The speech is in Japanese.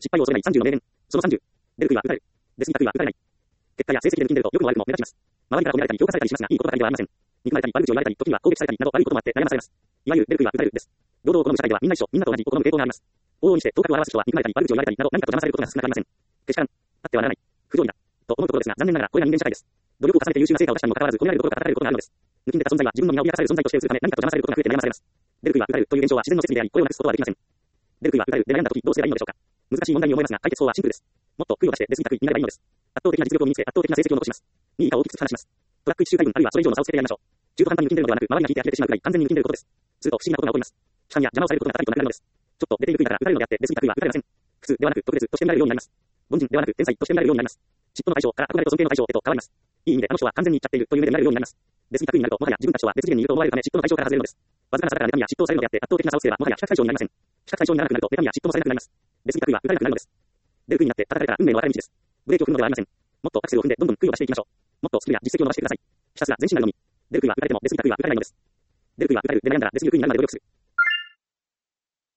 失敗を恐れない30の名言。その30。出る杭は打たれる。出過ぎた杭は打たれない。結果や成績で抜きんでると良くも悪くも目立ちます。周りから褒められたり評価されたりしますが、いいことばかりではありません。憎まれたり悪口を言われたり、時には攻撃されたりなど悪いこともあって悩まされます。いわゆる出る杭は打たれるです。平等を好む社会ではみんな一緒、みんなと同じを好む傾向があります。往々にして頭角を現す人は憎まれたり悪口を言われたりなど何かと邪魔されることが少なくありません。けしからん。あってはならない。不条理だ。と思うところですが、残念ながらこれが人間社会です。努力を重ねて優秀な成果を出したにもかかわらず褒められるところから叩かれることがあるのです。抜きんでた存在は自分の身が脅かされる存在として映るため何かと邪魔されることが増えて悩まされます。出る杭は打たれるという現象は自然の摂理であり、これをなくすことはできません。出る杭は打たれるで悩んだ時どうすればいいのでしょうか。難しい問題に思いますが、解決法はシンプルです。もっと杭を出して出過ぎた杭になればいいのです。圧倒的な実力を身につけ、圧倒的な成績を残します。2位以下を大きく話します。トラック1周回分あるいはそれ以上の差をつけてやりましょう。中途半端に抜きんでるのではなく、周りが引いて呆れてしまうくらい完全に抜きんでることです。すると不思議なことが起こります。批判や邪魔をされることが高いとなくなるのです。ちょっと出ている杭だから打たれるのであって、出過ぎた杭は打たれません。普通ではなく特別として見られるようになります。凡人ではなく天才として見られるようになります。嫉妬の対象から憧れと尊敬の対象へと変わります。いい意味であの人は完全にいっちゃっているという目で見られるようになります。出過ぎた杭になるともはや自分たちは別次元にいると思われるため嫉妬の対象から外れるのです。わずかな差だから妬みや嫉妬をされるのであって圧倒的な差をつければもはや比較対象になりません。比較対象にならなくなると妬みや嫉妬もされなくなります。出過ぎた杭は打たれなくなるのです。出る杭になって叩かれたら運命の分かれ道です。ブレーキを踏むのではありません。もっとアクセルを踏んでどんどん杭を出していきましょう。もっとスキルや実績を伸ばしてください。ひたすら前進なるのみ。出る杭は打たれても出過ぎた杭は打たれないのです。出る杭は打たれるで悩んだら出過ぎる杭になるまで努力する。